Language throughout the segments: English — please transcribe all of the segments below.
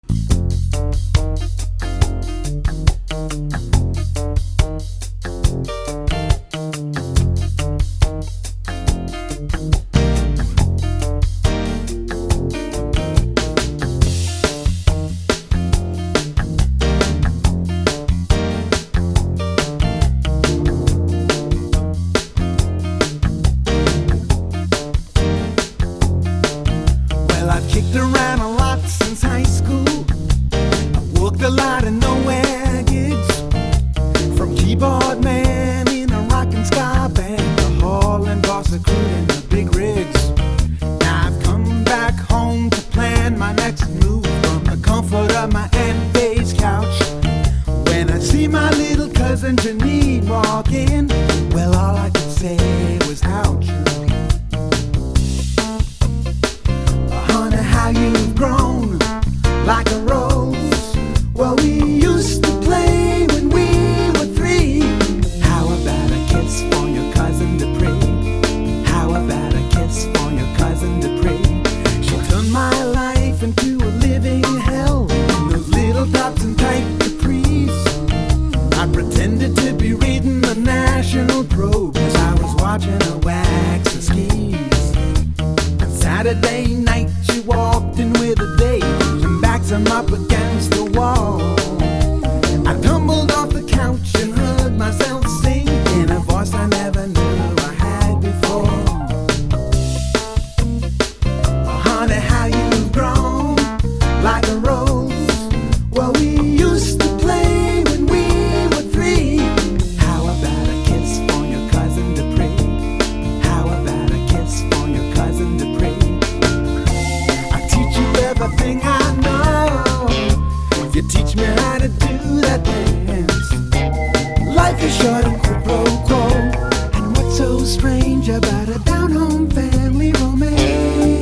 I've kicked around a lot since high school. I've worked a lot of nowhere gigs, from keyboard man in a rock and ska band to hauling boss a crew in the big rigs. Now I've come back home to plan my next move from the comfort of my Aunt Faye's couch. When I see my little cousin Janine walk in, well, all I could say was ouch. How you've grown like a rose. Well, we used to play when we were 3. How about a kiss for your cousin Dupree? How about a kiss for your cousin Dupree? She turned my life into a living hell in those little tops and tight capris. I pretended to be reading the National Probe as I was watching her wax her skis. On Saturday night she walked in with a date and backed him up against the wall. I tumbled off the couch and heard myself sing in a voice I never knew I had before. Oh, honey, how you've grown like a rose. Well, we used to play when we were 3. How about a kiss for your cousin Dupree? How about a kiss for your cousin Dupree? Everything I know, if you teach me how to do that dance. Life is short and quid pro quo, and what's so strange about a down-home family romance?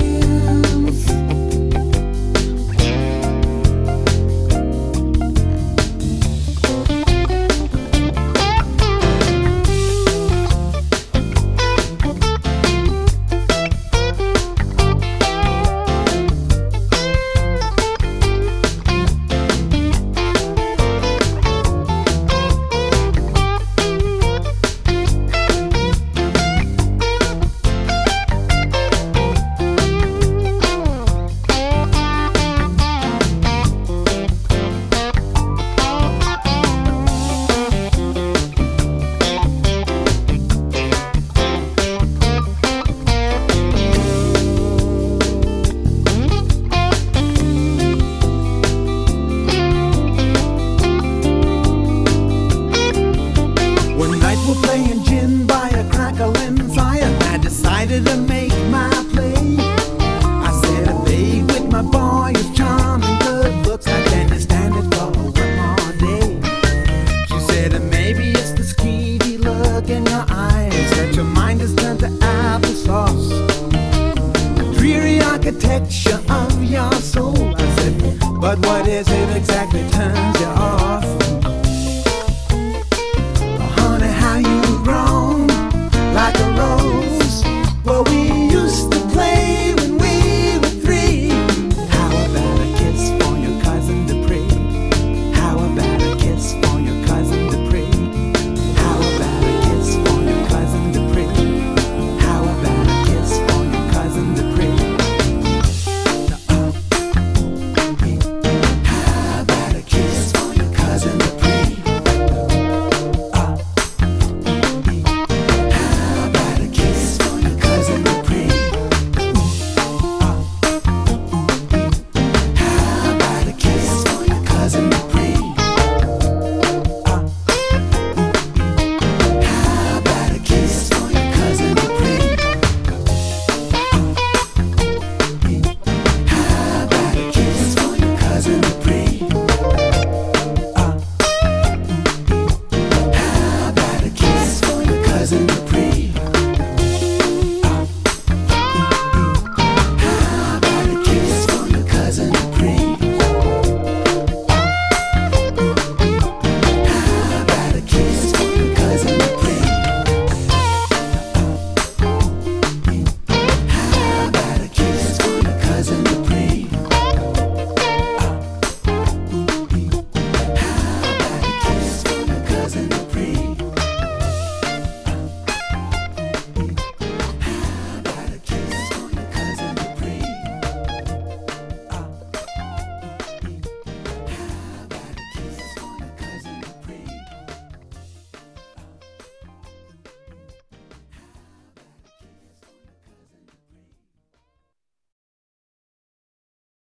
Playing gin by a crackling fire, I decided to make my play. I said, babe, with my boyish charm and good looks, I can't stand it for one more day. She said, maybe it's the skeevy look in your eyes that your mind has turned to applesauce. The dreary architecture of your soul. I said, but what is it exactly turns you off?